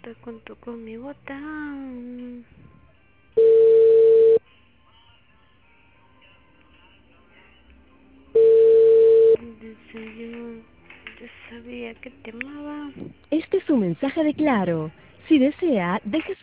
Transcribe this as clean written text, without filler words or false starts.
Te cuento con mi botán. Dice yo sabía que te amaba. Este es un mensaje de Claro. Si desea, deje